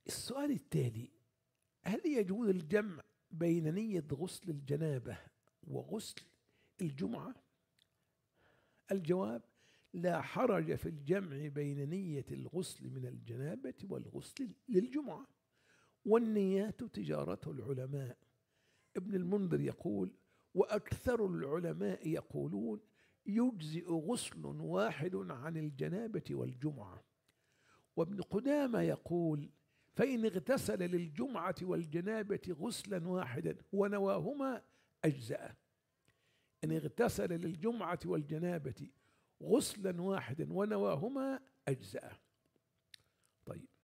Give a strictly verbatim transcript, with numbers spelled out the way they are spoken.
السؤال التالي: هل يجوز الجمع بين نية غسل الجنابة وغسل الجمعة؟ الجواب: لا حرج في الجمع بين نية الغسل من الجنابة والغسل للجمعة، والنيات تجارة العلماء. ابن المنذر يقول: وأكثر العلماء يقولون يجزئ غسل واحد عن الجنابة والجمعة. وابن قدامة يقول: فإن اغتسل للجمعة والجنابة غسلا واحدا ونواهما أجزأ. إن اغتسل للجمعة والجنابة غسلا واحدا ونواهما أجزأ.